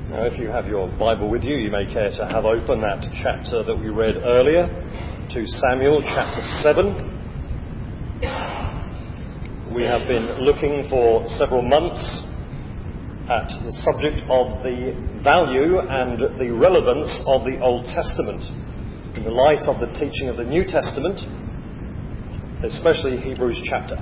Now, if you have your Bible with you, you may care to have open that chapter that we read earlier, 2 Samuel chapter 7. We have been looking for several months at the subject of the value and the relevance of the Old Testament in the light of the teaching of the New Testament, especially Hebrews chapter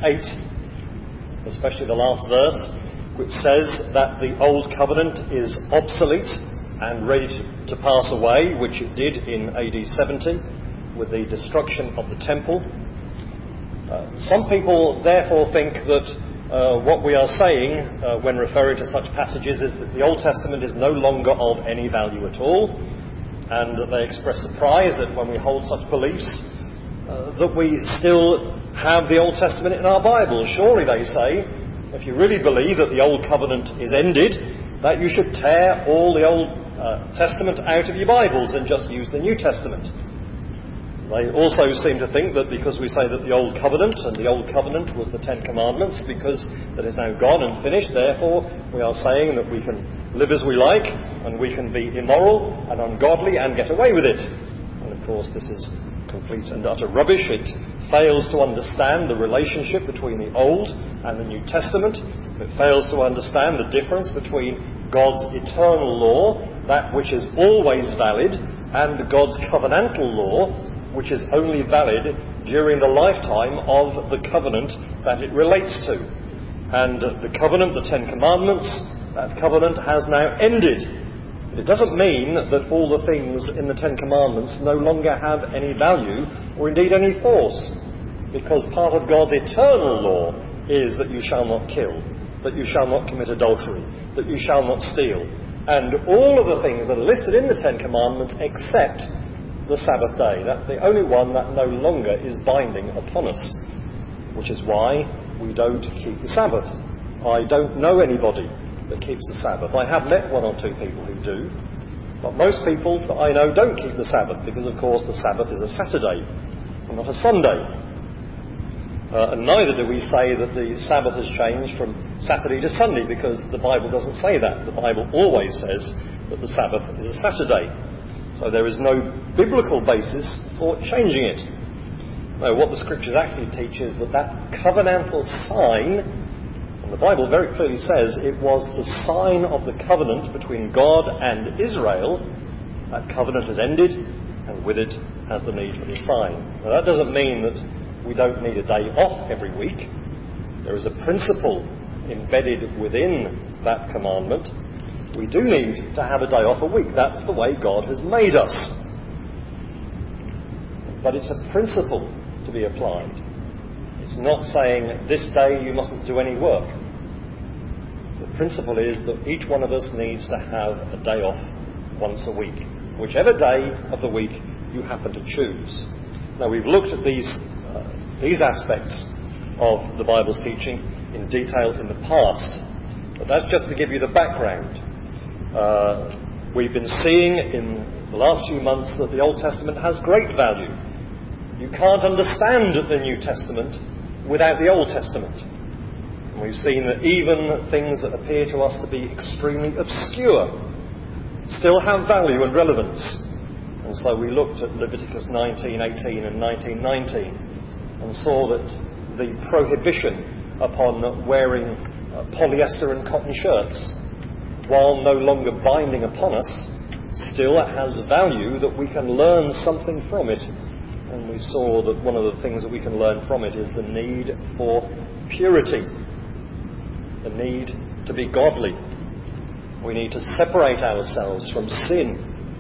8, especially the last verse, which says that the Old Covenant is obsolete and ready to pass away, which it did in AD 70 with the destruction of the temple. Some people therefore think that what we are saying when referring to such passages is that the Old Testament is no longer of any value at all, and that they express surprise that when we hold such beliefs that we still have the Old Testament in our Bible. Surely, they say, if you really believe that the Old Covenant is ended, that you should tear all the Old Testament out of your Bibles and just use the New Testament. They also seem to think that because we say that the Old Covenant, and the Old Covenant was the Ten Commandments, because that is now gone and finished, therefore we are saying that we can live as we like, and we can be immoral and ungodly and get away with it. And of course this is complete and utter rubbish. It fails to understand the relationship between the Old and the New Testament. It fails to understand the difference between God's eternal law, that which is always valid, and God's covenantal law, which is only valid during the lifetime of the covenant that it relates to. And the covenant, the Ten Commandments, that covenant has now ended. But it doesn't mean that all the things in the Ten Commandments no longer have any value or indeed any force, because part of God's eternal law is that you shall not kill, that you shall not commit adultery, that you shall not steal, and all of the things that are listed in the Ten Commandments except the Sabbath day. That's the only one that no longer is binding upon us, which is why we don't keep the Sabbath. I don't know anybody that keeps the Sabbath. I have met one or two people who do, but most people that I know don't keep the Sabbath, because of course the Sabbath is a Saturday and not a Sunday. And neither do we say that the Sabbath has changed from Saturday to Sunday, because the Bible doesn't say that. The Bible always says that the Sabbath is a Saturday. So there is no biblical basis for changing it. No, what the Scriptures actually teach is that covenantal sign, and the Bible very clearly says it was the sign of the covenant between God and Israel. That covenant has ended, and with it has the need for the sign. Now that doesn't mean that we don't need a day off every week. There is a principle embedded within that commandment. We do need to have a day off a week. That's the way God has made us. But it's a principle to be applied. It's not saying this day you mustn't do any work. The principle is that each one of us needs to have a day off once a week, whichever day of the week you happen to choose. Now, we've looked at these aspects of the Bible's teaching in detail in the past, but that's just to give you the background. We've been seeing in the last few months that the Old Testament has great value. You can't understand the New Testament without the Old Testament. And we've seen that even things that appear to us to be extremely obscure still have value and relevance. And so we looked at Leviticus 19:18 and 19:19 and saw that the prohibition upon wearing polyester and cotton shirts, while no longer binding upon us, still has value, that we can learn something from it. And we saw that one of the things that we can learn from it is the need for purity, the need to be godly. We need to separate ourselves from sin.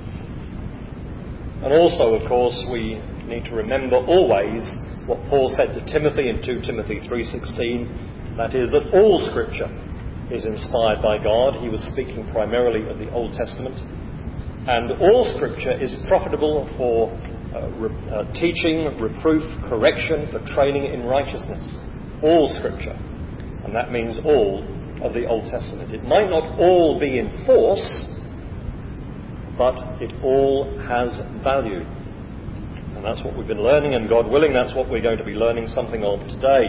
And also, of course, we need to remember always what Paul said to Timothy in 2 Timothy 3:16, that is, that all Scripture is inspired by God. He was speaking primarily of the Old Testament. And all Scripture is profitable for teaching, reproof, correction, for training in righteousness. All Scripture. And that means all of the Old Testament. It might not all be in force, but it all has value. And that's what we've been learning, and God willing, that's what we're going to be learning something of today.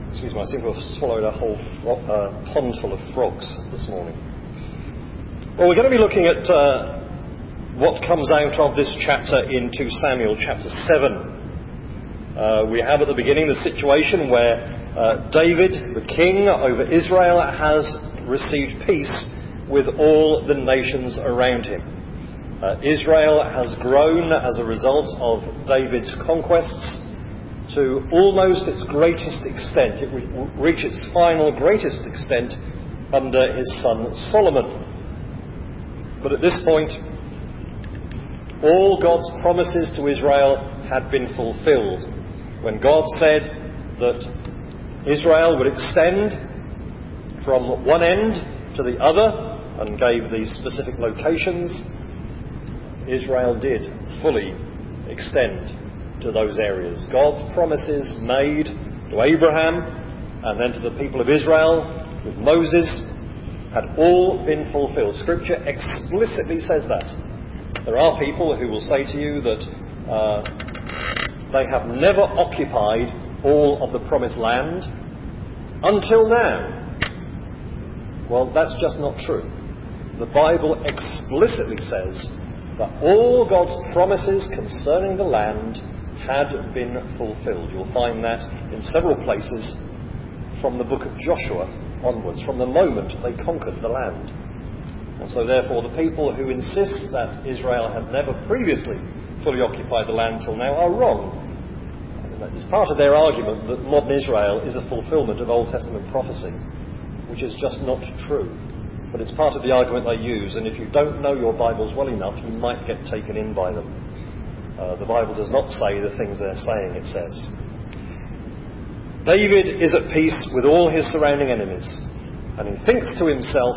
Excuse me, I seem to have swallowed a whole pond full of frogs this morning. Well, we're going to be looking at what comes out of this chapter in 2 Samuel chapter 7. We have at the beginning the situation where David, the king over Israel, has received peace with all the nations around him. Israel has grown as a result of David's conquests to almost its greatest extent. It would reach its final greatest extent under his son Solomon. But at this point, all God's promises to Israel had been fulfilled. When God said that Israel would extend from one end to the other and gave these specific locations, Israel did fully extend to those areas. God's promises made to Abraham and then to the people of Israel with Moses had all been fulfilled. Scripture explicitly says that. There are people who will say to you that they have never occupied all of the promised land until now. Well, that's just not true. The Bible explicitly says that all God's promises concerning the land had been fulfilled. You'll find that in several places from the book of Joshua onwards, from the moment they conquered the land. And so therefore the people who insist that Israel has never previously fully occupied the land till now are wrong. It's part of their argument that modern Israel is a fulfilment of Old Testament prophecy, which is just not true. But it's part of the argument they use, and if you don't know your Bibles well enough, you might get taken in by them. The Bible does not say the things they're saying, it says. David is at peace with all his surrounding enemies. And he thinks to himself,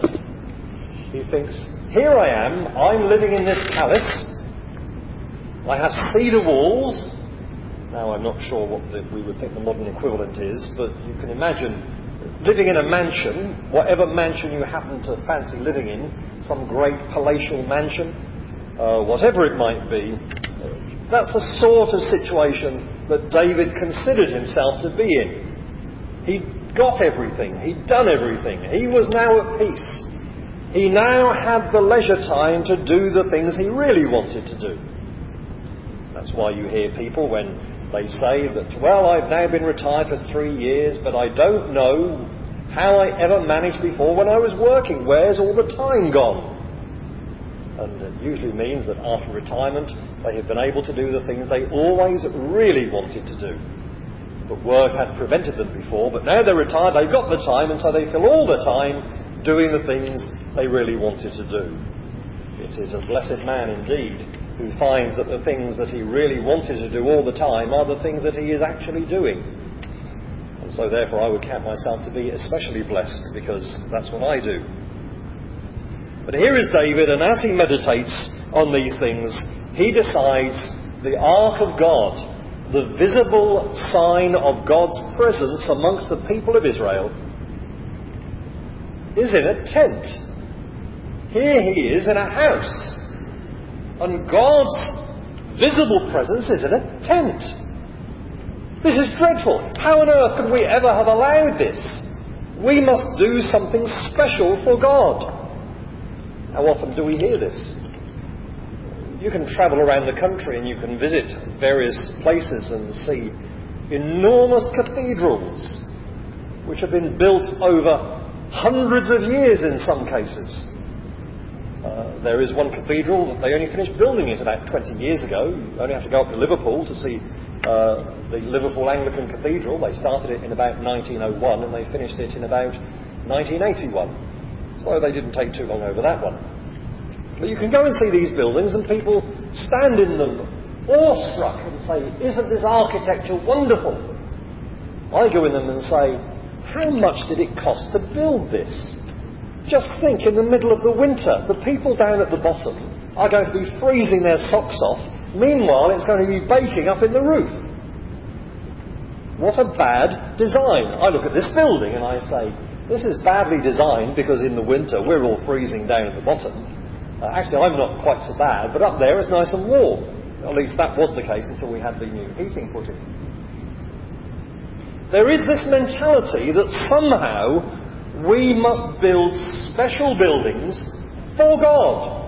here I am, I'm living in this palace. I have cedar walls. Now, I'm not sure what we would think the modern equivalent is, but you can imagine living in a mansion, whatever mansion you happen to fancy living in, some great palatial mansion, whatever it might be. That's the sort of situation that David considered himself to be in. He'd got everything. He'd done everything. He was now at peace. He now had the leisure time to do the things he really wanted to do. That's why you hear people when they say that, well, I've now been retired for 3 years, but I don't know how I ever managed before when I was working. Where's all the time gone? And it usually means that after retirement, they have been able to do the things they always really wanted to do. But work had prevented them before, but now they're retired, they've got the time, and so they fill all the time doing the things they really wanted to do. It is a blessed man indeed who finds that the things that he really wanted to do all the time are the things that he is actually doing. And so therefore I would count myself to be especially blessed, because that's what I do. But here is David, and as he meditates on these things, he decides the Ark of God, the visible sign of God's presence amongst the people of Israel, is in a tent. Here he is in a house, and God's visible presence is in a tent. This is dreadful. How on earth could we ever have allowed this? We must do something special for God. How often do we hear this? You can travel around the country and you can visit various places and see enormous cathedrals which have been built over hundreds of years in some cases. There is one cathedral that they only finished building it about 20 years ago. You only have to go up to Liverpool to see the Liverpool Anglican Cathedral. They started it in about 1901 and they finished it in about 1981. So they didn't take too long over that one. But you can go and see these buildings and people stand in them awestruck and say, isn't this architecture wonderful? I go in them and say, how much did it cost to build this? Just think, in the middle of the winter, the people down at the bottom are going to be freezing their socks off. Meanwhile, it's going to be baking up in the roof. What a bad design. I look at this building and I say, this is badly designed because in the winter we're all freezing down at the bottom. Actually, I'm not quite so bad, but up there it's nice and warm. At least that was the case until we had the new heating put in. there is this mentality that somehow we must build special buildings for God.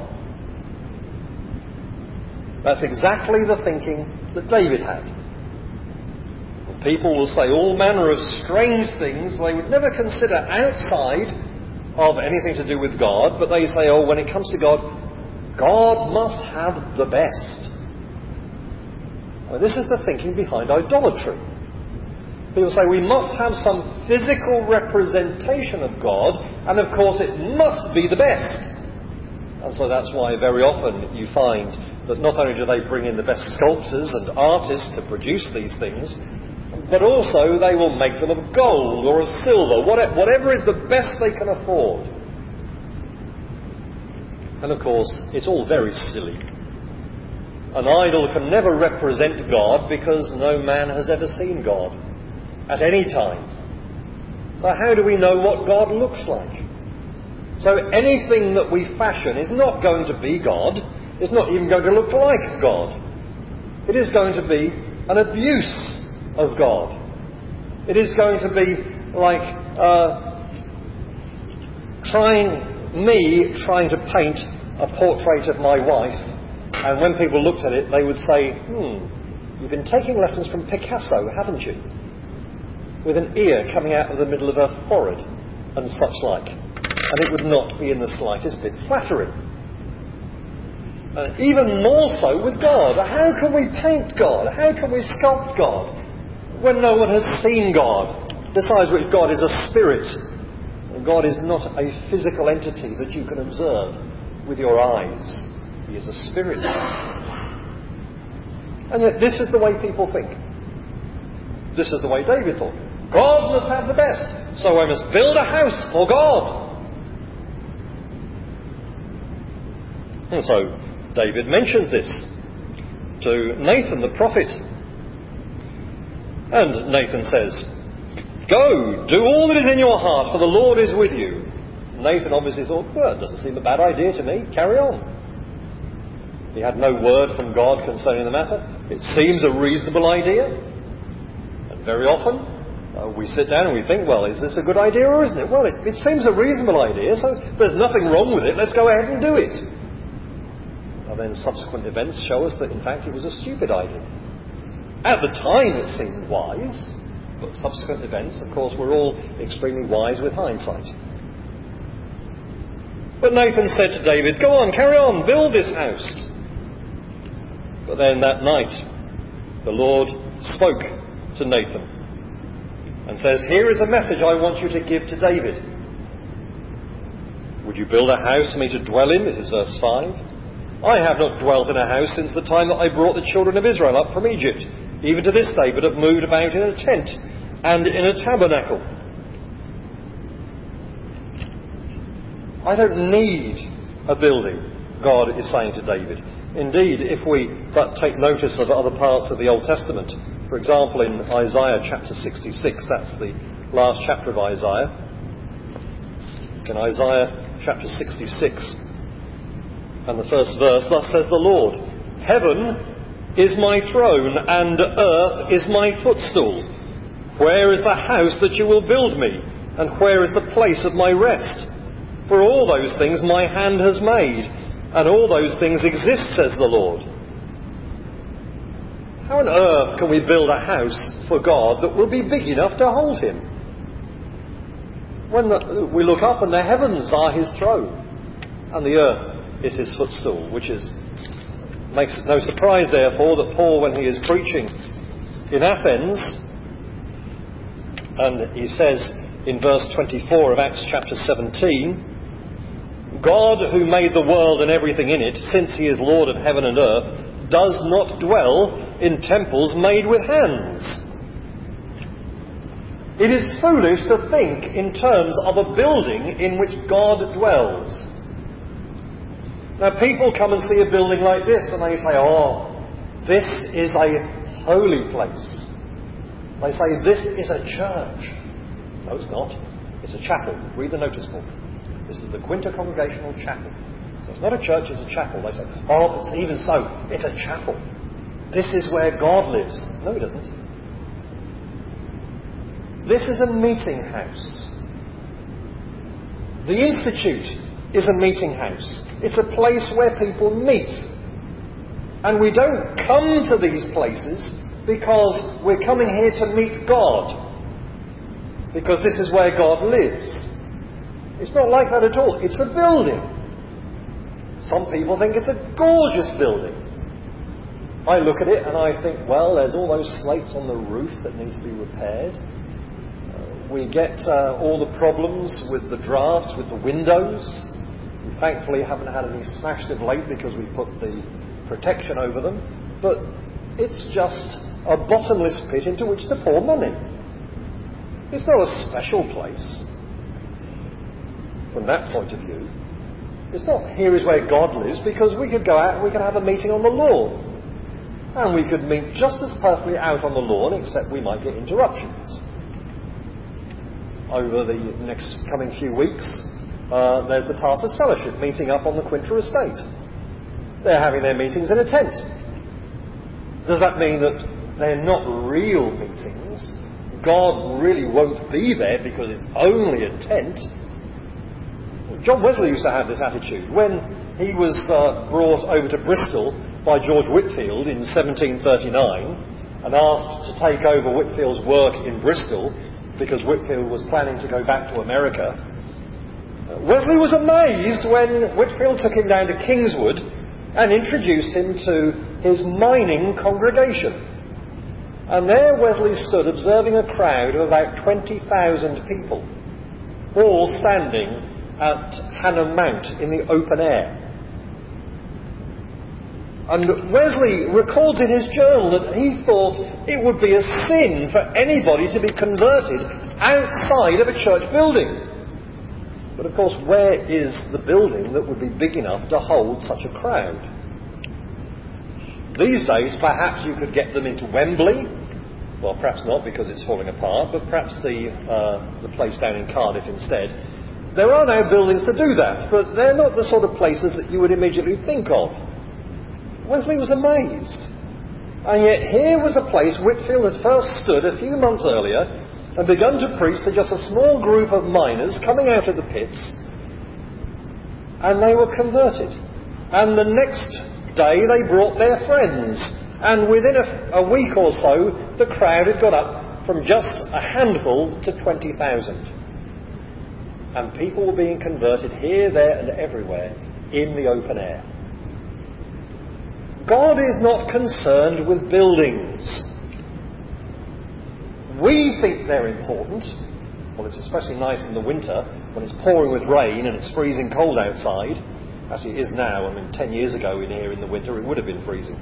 That's exactly the thinking that David had. People will say all manner of strange things they would never consider outside of anything to do with God, but they say, oh, when it comes to God, God must have the best. Well, this is the thinking behind idolatry. People say we must have some physical representation of God, and of course it must be the best. And so that's why very often you find that not only do they bring in the best sculptors and artists to produce these things, but also they will make them of gold or of silver, whatever is the best they can afford. And of course, it's all very silly. An idol can never represent God because no man has ever seen God at any time. So how do we know what God looks like? So anything that we fashion is not going to be God. It's not even going to look like God. It is going to be an abuse of God. It is going to be like trying to paint a portrait of my wife, and when people looked at it they would say, you've been taking lessons from Picasso, haven't you? With an ear coming out of the middle of her forehead and such like. And it would not be in the slightest bit flattering. Even more so with God. How can we paint God? How can we sculpt God when no one has seen God? Besides which, God is a spirit. And God is not a physical entity that you can observe with your eyes. He is a spirit. And yet this is the way people think. This is the way David thought. God must have the best, so I must build a house for God. And so David mentioned this to Nathan the prophet. And Nathan says, go, do all that is in your heart, for the Lord is with you. Nathan obviously thought, well, it doesn't seem a bad idea to me, carry on. He had no word from God concerning the matter. It seems a reasonable idea. And very often we sit down and we think, well, is this a good idea or isn't it? Well, it seems a reasonable idea, so there's nothing wrong with it, let's go ahead and do it. And then subsequent events show us that in fact it was a stupid idea. At the time it seemed wise, but subsequent events, of course, were all extremely wise with hindsight. But Nathan said to David, go on, carry on, build this house. But then that night the Lord spoke to Nathan and says, here is a message I want you to give to David. Would you build a house for me to dwell in? This is verse 5. I have not dwelt in a house since the time that I brought the children of Israel up from Egypt, even to this day, but have moved about in a tent and in a tabernacle. I don't need a building, God is saying to David. Indeed, if we but take notice of other parts of the Old Testament, for example in Isaiah chapter 66, that's the last chapter of Isaiah. In Isaiah chapter 66 and the first verse, thus says the Lord, heaven is my throne and earth is my footstool. Where is the house that you will build me? And where is the place of my rest? For all those things my hand has made, and all those things exist, says the Lord. How on earth can we build a house for God that will be big enough to hold him? When we look up and the heavens are his throne, and the earth is his footstool, which makes it no surprise, therefore, that Paul, when he is preaching in Athens, and he says in verse 24 of Acts chapter 17, God, who made the world and everything in it, since he is Lord of heaven and earth, does not dwell in temples made with hands. It is foolish to think in terms of a building in which God dwells. Now, people come and see a building like this and they say, oh, this is a holy place. They say, this is a church. No, it's not. It's a chapel. Read the notice board. This is the Quinta Congregational Chapel. So it's not a church, it's a chapel. They say, oh, but even so, it's a chapel. This is where God lives. No, he doesn't. This is a meeting house. The Institute is a meeting house. It's a place where people meet. And we don't come to these places because we're coming here to meet God, because this is where God lives. It's not like that at all. It's a building. Some people think it's a gorgeous building. I look at it and I think, well, there's all those slates on the roof that need to be repaired. We get all the problems with the drafts, with the windows. We thankfully haven't had any smashed of late because we put the protection over them. But it's just a bottomless pit into which to pour money. It's not a special place from that point of view. It's not here is where God lives, because we could go out and we could have a meeting on the lawn. And we could meet just as perfectly out on the lawn, except we might get interruptions. Over the next coming few weeks, there's the Tarsus Fellowship meeting up on the Quintra Estate. They're having their meetings in a tent. Does that mean that they're not real meetings? God really won't be there because it's only a tent? John Wesley used to have this attitude. When he was brought over to Bristol by George Whitefield in 1739 and asked to take over Whitefield's work in Bristol because Whitefield was planning to go back to America, Wesley was amazed when Whitefield took him down to Kingswood and introduced him to his mining congregation. And there Wesley stood observing a crowd of about 20,000 people, all standing at Hannam Mount in the open air. And Wesley records in his journal that he thought it would be a sin for anybody to be converted outside of a church building. But of course, where is the building that would be big enough to hold such a crowd? These days, perhaps you could get them into Wembley. Well, perhaps not, because it's falling apart, but perhaps the place down in Cardiff instead. There are now buildings to do that, but they're not the sort of places that you would immediately think of. Wesley was amazed. And yet here was a place Whitefield had first stood a few months earlier and begun to preach to just a small group of miners coming out of the pits, and they were converted. And the next day they brought their friends, and within a week or so the crowd had got up from just a handful to 20,000. And people were being converted here, there and everywhere in the open air. God is not concerned with buildings. We think they're important. Well, it's especially nice in the winter when it's pouring with rain and it's freezing cold outside. As it is now. I mean, 10 years ago in here in the winter it would have been freezing.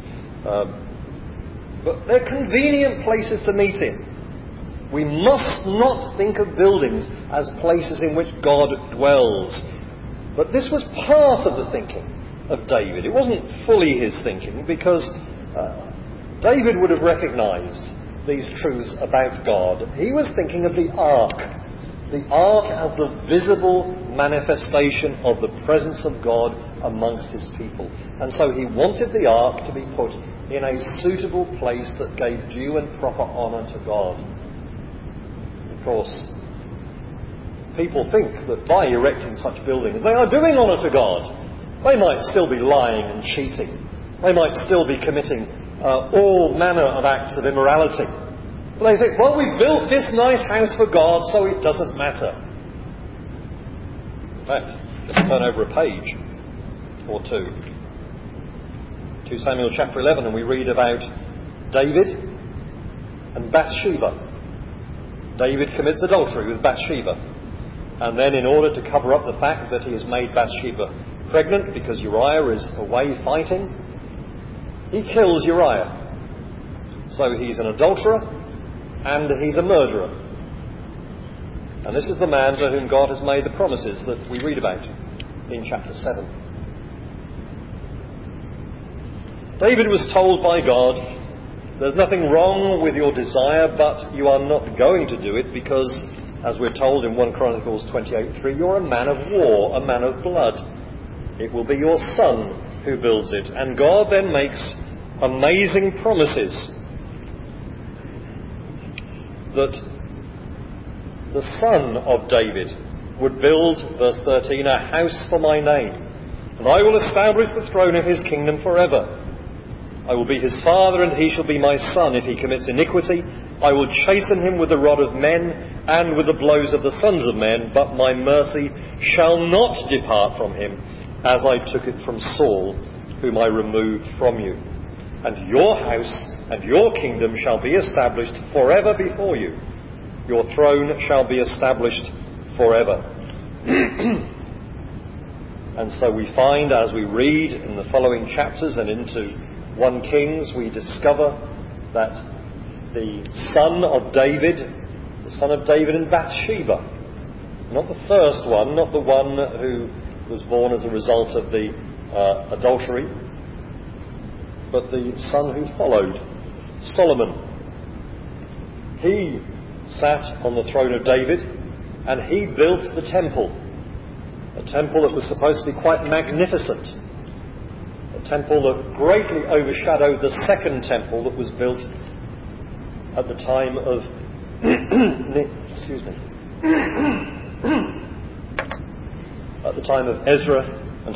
But they're convenient places to meet in. We must not think of buildings as places in which God dwells. But this was part of the thinking of David. It wasn't fully his thinking, because David would have recognised these truths about God. He was thinking of the ark. The ark as the visible manifestation of the presence of God amongst his people. And so he wanted the ark to be put in a suitable place that gave due and proper honour to God. Of course, people think that by erecting such buildings they are doing honour to God. They might still be lying and cheating. They might still be committing all manner of acts of immorality. But they think, well, we built this nice house for God, so it doesn't matter. In fact, let's turn over a page or two. 2 Samuel chapter 11, and we read about David and Bathsheba. David commits adultery with Bathsheba. And then in order to cover up the fact that he has made Bathsheba pregnant because Uriah is away fighting, he kills Uriah. So he's an adulterer and he's a murderer. And this is the man to whom God has made the promises that we read about in chapter 7. David was told by God, there's nothing wrong with your desire, but you are not going to do it because, as we're told in 1 Chronicles 28:3, you're a man of war, a man of blood. It will be your son who builds it. And God then makes amazing promises that the son of David, would build, verse 13, a house for my name, and I will establish the throne of his kingdom forever. I will be his father, and he shall be my son. If he commits iniquity, I will chasten him with the rod of men and with the blows of the sons of men, but my mercy shall not depart from him, as I took it from Saul, whom I removed from you. And your house and your kingdom shall be established forever before you. Your throne shall be established forever. And so we find, as we read in the following chapters and into 1 Kings, we discover that the son of David in Bathsheba, not the first one, not the one who was born as a result of the adultery, but the son who followed, Solomon. He sat on the throne of David, and he built the temple, a temple that was supposed to be quite magnificent, a temple that greatly overshadowed the second temple that was built at the time of at the time of Ezra and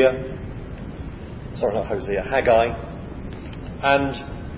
Haggai, and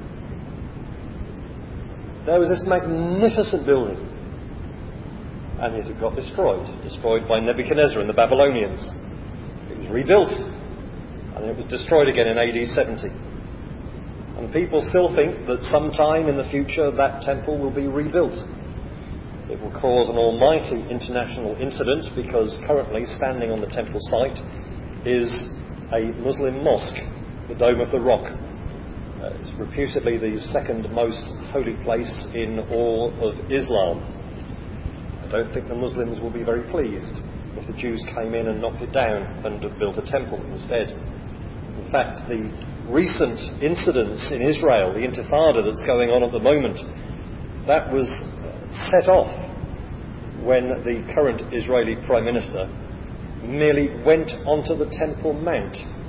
there was this magnificent building, and yet it got destroyed by Nebuchadnezzar and the Babylonians. It was rebuilt, and it was destroyed again in AD 70. And people still think that sometime in the future that temple will be rebuilt. It will cause an almighty international incident, because currently standing on the temple site is a Muslim mosque, the Dome of the Rock. It's reputedly the second most holy place in all of Islam. I don't think the Muslims will be very pleased if the Jews came in and knocked it down and built a temple instead. In fact, the recent incidents in Israel, the Intifada that's going on at the moment, that was set off when the current Israeli Prime Minister merely went onto the Temple Mount,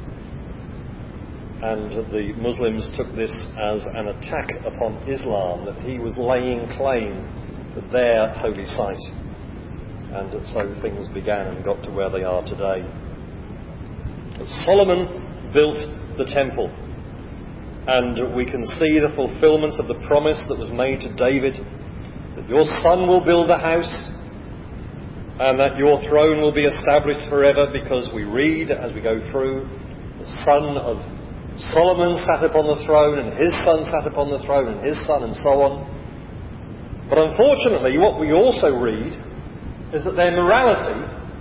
and the Muslims took this as an attack upon Islam, that he was laying claim to their holy site, and so things began and got to where they are today. But Solomon built the temple, and we can see the fulfillment of the promise that was made to David, that your son will build a house and that your throne will be established forever, because we read as we go through, the son of Solomon sat upon the throne, and his son sat upon the throne, and his son, and so on. But unfortunately, what we also read is that their morality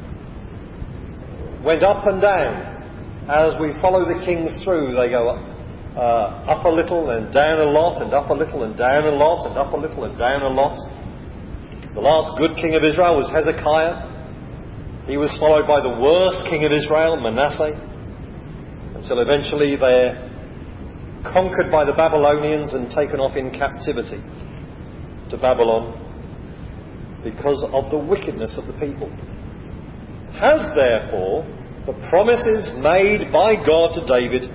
went up and down. As we follow the kings through, they go up a little and down a lot, and up a little and down a lot, and up a little and down a lot. The last good king of Israel was Hezekiah. He was followed by the worst king of Israel, Manasseh, until eventually they're conquered by the Babylonians and taken off in captivity to Babylon because of the wickedness of the people. Has therefore the promises made by God to David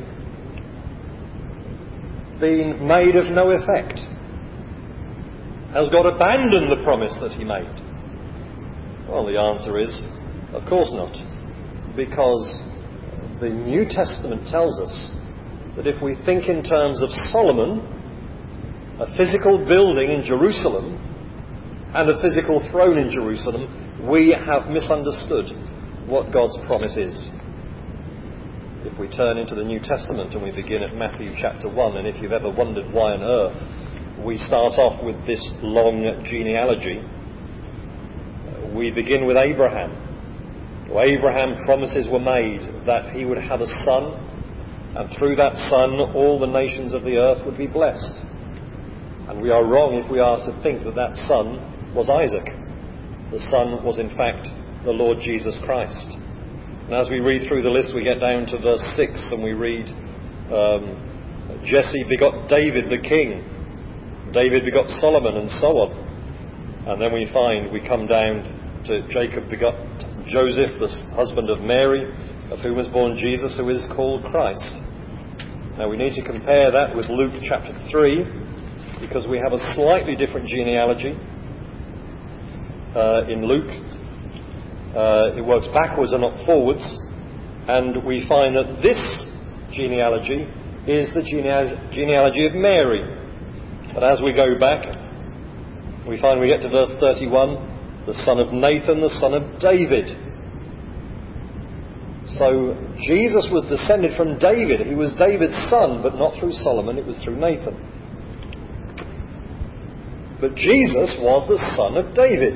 been made of no effect? Has God abandoned the promise that he made? Well, the answer is, of course not. Because the New Testament tells us that if we think in terms of Solomon, a physical building in Jerusalem, and a physical throne in Jerusalem, we have misunderstood what God's promise is. If we turn into the New Testament and we begin at Matthew chapter 1, and if you've ever wondered why on earth we start off with this long genealogy, we begin with Abraham. Abraham, promises were made that he would have a son, and through that son all the nations of the earth would be blessed. And we are wrong if we are to think that that son was Isaac. The son was in fact the Lord Jesus Christ. And as we read through the list, we get down to verse 6, and we read Jesse begot David the king, David begot Solomon, and so on. And then we come down to Jacob begot Joseph, the husband of Mary, of whom was born Jesus, who is called Christ. Now we need to compare that with Luke chapter 3, because we have a slightly different genealogy. in Luke. It works backwards and not forwards, and we find that this genealogy is the genealogy of Mary. But as we go back, we find we get to verse 31, the son of Nathan, the son of David. So Jesus was descended from David. He was David's son, but not through Solomon, it was through Nathan. But Jesus was the son of David.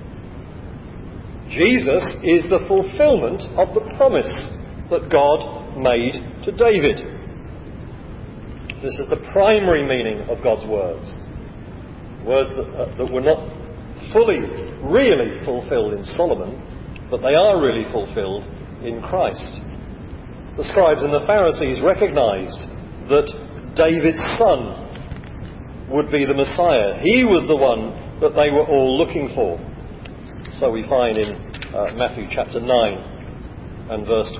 Jesus is the fulfillment of the promise that God made to David. This is the primary meaning of God's words. Words that were not fully, really fulfilled in Solomon, but they are really fulfilled in Christ. The scribes and the Pharisees recognized that David's son would be the Messiah. He was the one that they were all looking for. So we find in Matthew chapter 9 and verse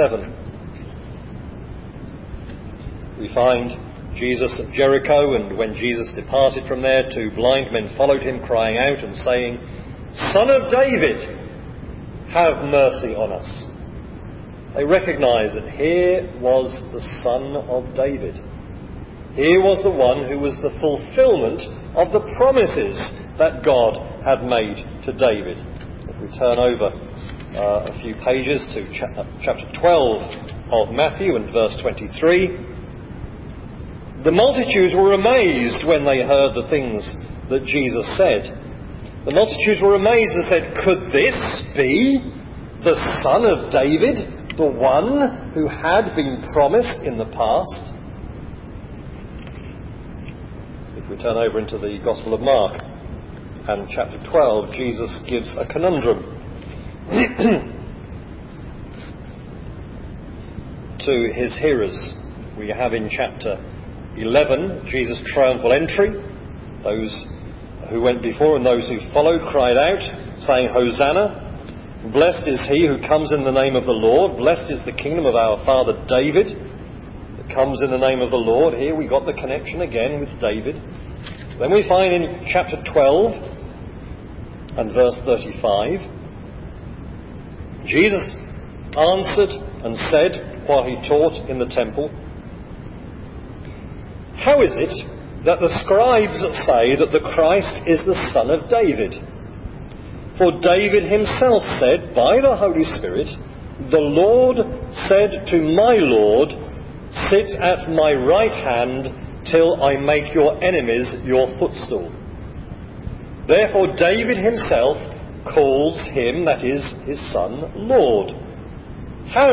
27. We find Jesus at Jericho, and when Jesus departed from there, 2 blind men followed him, crying out and saying, "Son of David, have mercy on us." They recognized that here was the Son of David. Here was the one who was the fulfillment of the promises that God had made to David. If we turn over a few pages to chapter 12 of Matthew and verse 23, the multitudes were amazed when they heard the things that Jesus said. The multitudes were amazed and said, "Could this be the Son of David? The one who had been promised in the past?" If we turn over into the Gospel of Mark and chapter 12, Jesus gives a conundrum to his hearers. We have in chapter 11 Jesus' triumphal entry. Those who went before and those who followed cried out, saying, "Hosanna! Blessed is he who comes in the name of the Lord. Blessed is the kingdom of our father David that comes in the name of the Lord." Here we got the connection again with David. Then we find in chapter 12 and verse 35, Jesus answered and said, while he taught in the temple, "How is it that the scribes say that the Christ is the son of David? For David himself said by the Holy Spirit, 'The Lord said to my Lord, sit at my right hand till I make your enemies your footstool.' Therefore David himself calls him," that is his son, "Lord. How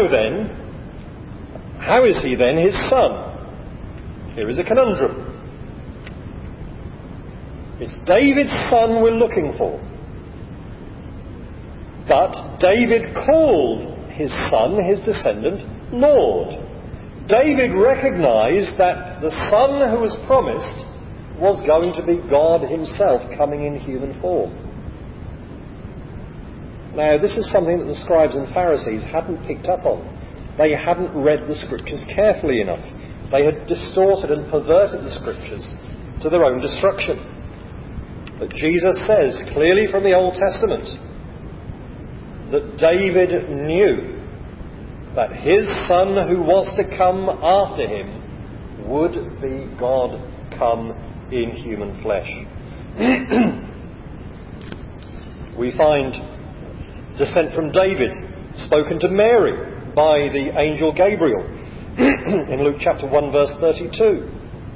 is he then his son?" Here is a conundrum. It's David's son we're looking for. But David called his son, his descendant, Lord. David recognized that the son who was promised was going to be God himself coming in human form. Now, this is something that the scribes and Pharisees hadn't picked up on. They hadn't read the scriptures carefully enough. They had distorted and perverted the scriptures to their own destruction. But Jesus says clearly from the Old Testament that David knew that his son who was to come after him would be God come in human flesh. We find descent from David spoken to Mary by the angel Gabriel in Luke chapter 1 verse 32.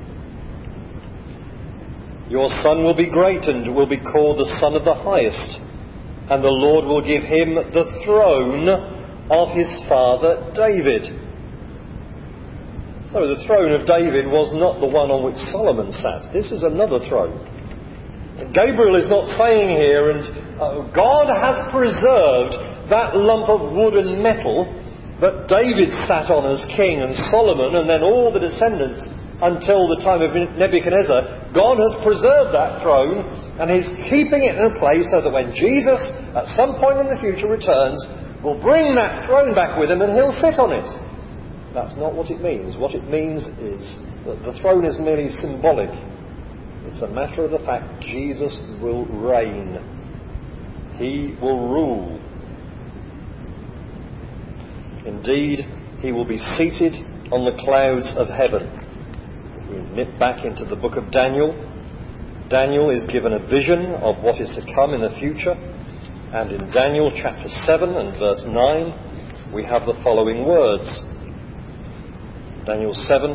"Your son will be great and will be called the Son of the Highest, and the Lord will give him the throne of his father David." So the throne of David was not the one on which Solomon sat. This is another throne. Gabriel is not saying here, and God has preserved that lump of wood and metal that David sat on as king, and Solomon, and then all the descendants until the time of Nebuchadnezzar. God has preserved that throne, and He's keeping it in a place so that when Jesus, at some point in the future, returns, will bring that throne back with Him and He'll sit on it. That's not what it means. What it means is that the throne is merely symbolic. It's a matter of the fact Jesus will reign. He will rule. Indeed, he will be seated on the clouds of heaven. If we nip back into the book of Daniel, Daniel is given a vision of what is to come in the future. And in Daniel chapter 7 and verse 9, we have the following words. Daniel 7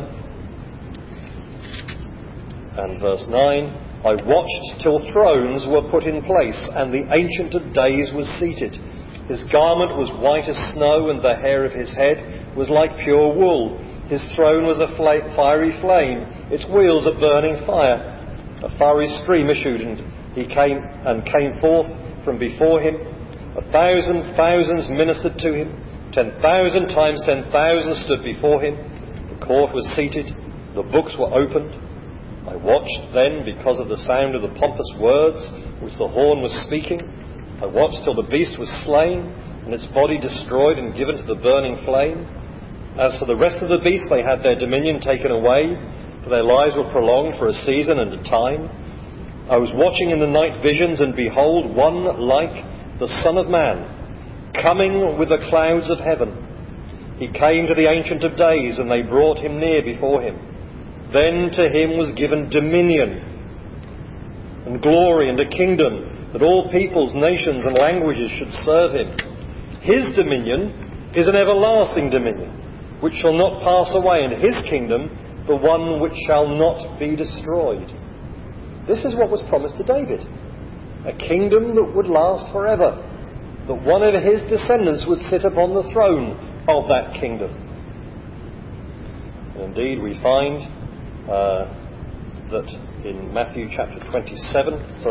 and verse 9, I watched till thrones were put in place, and the Ancient of Days was seated. His garment was white as snow, and the hair of his head was like pure wool. His throne was a fiery flame, its wheels a burning fire. A fiery stream issued, and he came forth from before him. 1,000 thousands ministered to him. 10,000 times 10,000 stood before him. The court was seated. The books were opened. I watched then because of the sound of the pompous words which the horn was speaking. I watched till the beast was slain, and its body destroyed and given to the burning flame. As for the rest of the beasts, they had their dominion taken away, for their lives were prolonged for a season and a time. I was watching in the night visions, and behold, one like the Son of Man, coming with the clouds of heaven. He came to the Ancient of Days, and they brought him near before him. Then to him was given dominion and glory and a kingdom, that all peoples, nations and languages should serve him. His dominion is an everlasting dominion, which shall not pass away, and his kingdom the one which shall not be destroyed. This is what was promised to David. A kingdom that would last forever, that one of his descendants would sit upon the throne of that kingdom. And indeed we find that in Matthew chapter 25,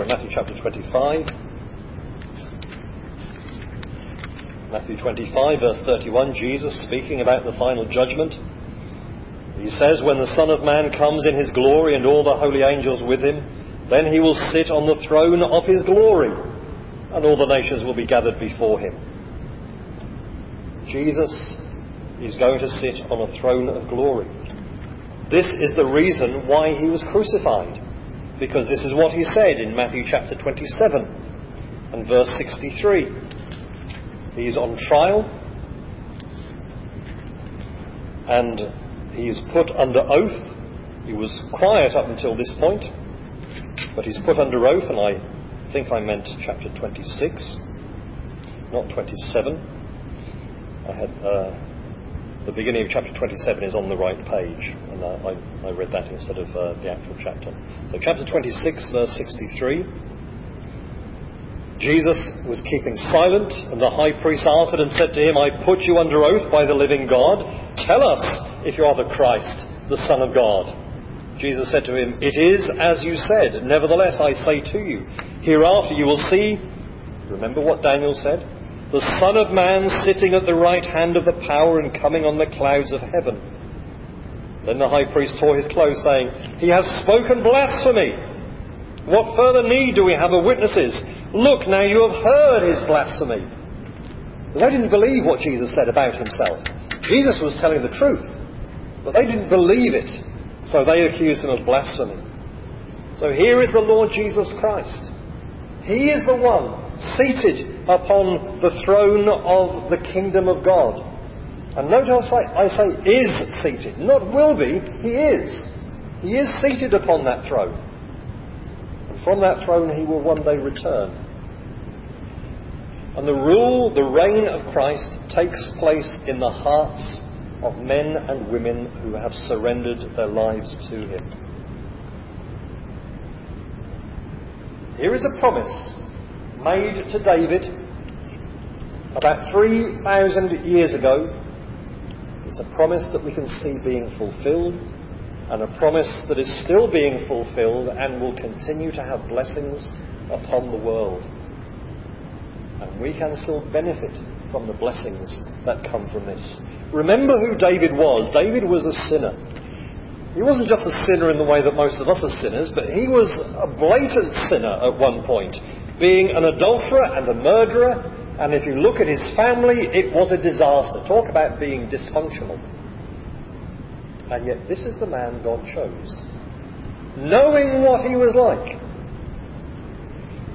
Matthew 25 verse 31, Jesus speaking about the final judgment, he says, when the Son of Man comes in his glory and all the holy angels with him, then he will sit on the throne of his glory, and all the nations will be gathered before him. Jesus is going to sit on a throne of glory. This is the reason why he was crucified, because this is what he said in Matthew chapter 27 and verse 63. He is on trial, and he is put under oath. He was quiet up until this point, but he's put under oath, and I think I meant chapter 26, not 27. I had the beginning of chapter 27 is on the right page, and I read that instead of the actual chapter. So chapter 26, verse 63. Jesus was keeping silent, and the high priest answered and said to him, I put you under oath by the living God. Tell us if you are the Christ, the Son of God. Jesus said to him, it is as you said. Nevertheless, I say to you, hereafter you will see, remember what Daniel said, the Son of Man sitting at the right hand of the power and coming on the clouds of heaven. Then the high priest tore his clothes, saying, he has spoken blasphemy. What further need do we have of witnesses? Look, now you have heard his blasphemy. Because they didn't believe what Jesus said about himself. Jesus was telling the truth, but they didn't believe it. So they accused him of blasphemy. So here is the Lord Jesus Christ. He is the one seated upon the throne of the kingdom of God. And notice I say is seated, not will be, he is. He is seated upon that throne. And from that throne he will one day return. And the reign of Christ takes place in the hearts of men and women who have surrendered their lives to him. Here is a promise made to David about 3,000 years ago. It's a promise that we can see being fulfilled, and a promise that is still being fulfilled and will continue to have blessings upon the world. And we can still benefit from the blessings that come from this. Remember who David was. David was a sinner. He wasn't just a sinner in the way that most of us are sinners, but he was a blatant sinner at one point, being an adulterer and a murderer. And if you look at his family, it was a disaster. Talk about being dysfunctional. And yet this is the man God chose. Knowing what he was like,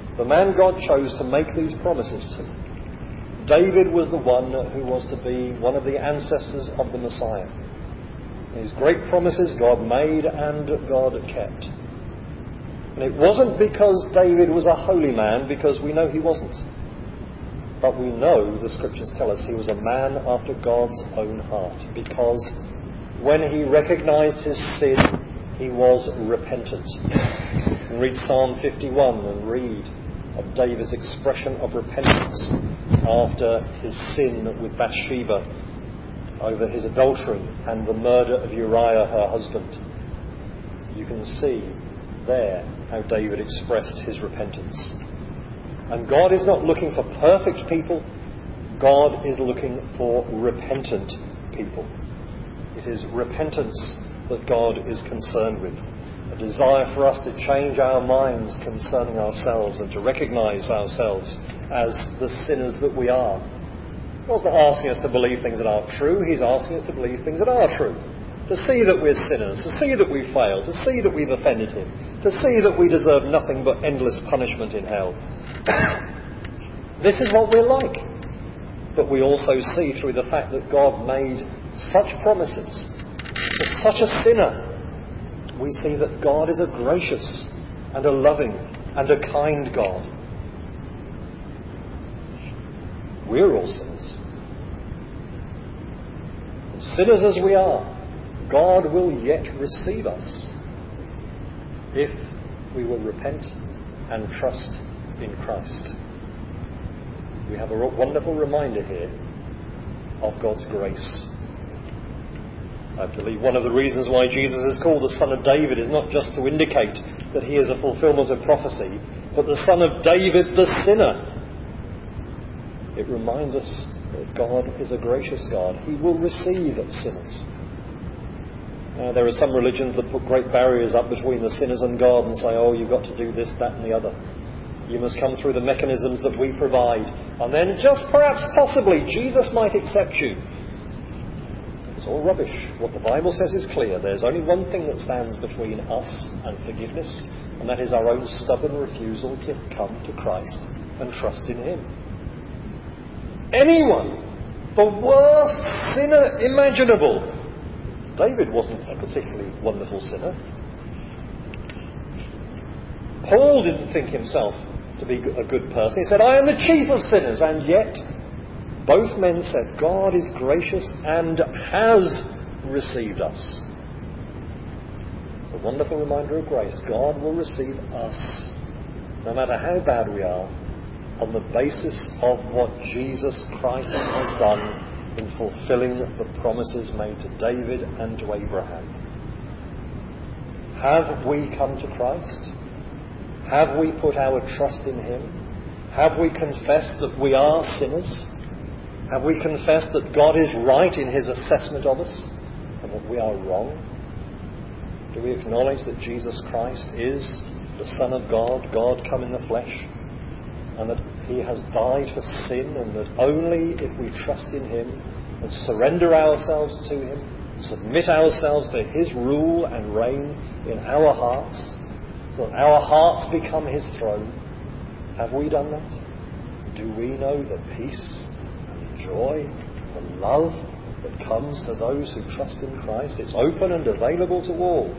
The man God chose to make these promises to. David was the one who was to be one of the ancestors of the Messiah. These great promises God made and God kept. And it wasn't because David was a holy man, because we know he wasn't. But we know, the scriptures tell us, he was a man after God's own heart, because when he recognised his sin, he was repentant. You can read Psalm 51 and read of David's expression of repentance after his sin with Bathsheba, over his adultery and the murder of Uriah, her husband. You can see there how David expressed his repentance. And God is not looking for perfect people. God is looking for repentant people. It is repentance that God is concerned with. A desire for us to change our minds concerning ourselves and to recognise ourselves as the sinners that we are. God's not asking us to believe things that aren't true. He's asking us to believe things that are true. To see that we're sinners, to see that we fail, to see that we've offended him, to see that we deserve nothing but endless punishment in hell. This is what we're like. But we also see through the fact that God made such promises to such a sinner, we see that God is a gracious and a loving and a kind God. We're all sinners. And sinners as we are, God will yet receive us if we will repent and trust in Christ. We have a wonderful reminder here of God's grace. I believe one of the reasons why Jesus is called the Son of David is not just to indicate that he is a fulfillment of prophecy, but the Son of David, the sinner. It reminds us that God is a gracious God. He will receive sinners. There are some religions that put great barriers up between the sinners and God and say, oh, you've got to do this, that and the other. You must come through the mechanisms that we provide. And then just perhaps possibly Jesus might accept you. It's all rubbish. What the Bible says is clear. There's only one thing that stands between us and forgiveness, and that is our own stubborn refusal to come to Christ and trust in him. Anyone, the worst sinner imaginable. David wasn't a particularly wonderful sinner. Paul didn't think himself to be a good person. He said, I am the chief of sinners, and yet both men said, God is gracious and has received us. It's a wonderful reminder of grace. God will receive us, no matter how bad we are, on the basis of what Jesus Christ has done in fulfilling the promises made to David and to Abraham. Have we come to Christ? Have we put our trust in him? Have we confessed that we are sinners? Have we confessed that God is right in his assessment of us and that we are wrong? Do we acknowledge that Jesus Christ is the Son of God, God come in the flesh, and that he has died for sin, and that only if we trust in him and surrender ourselves to him, submit ourselves to his rule and reign in our hearts, so that our hearts become his throne? Have we done that? Do we know the peace joy, the love that comes to those who trust in Christ? It's open and available to all.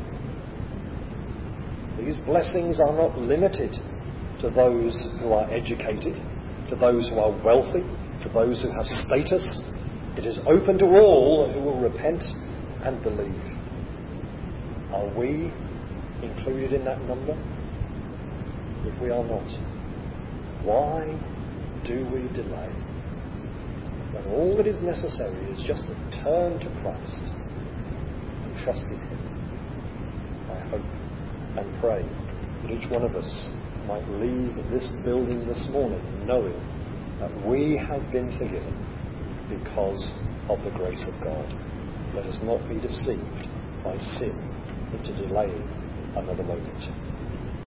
These blessings are not limited to those who are educated, to those who are wealthy, to those who have status. It is open to all who will repent and believe. Are we included in that number? If we are not, why do we delay? When all that is necessary is just to turn to Christ and trust in him. I hope and pray that each one of us might leave this building this morning knowing that we have been forgiven because of the grace of God. Let us not be deceived by sin into delaying another moment.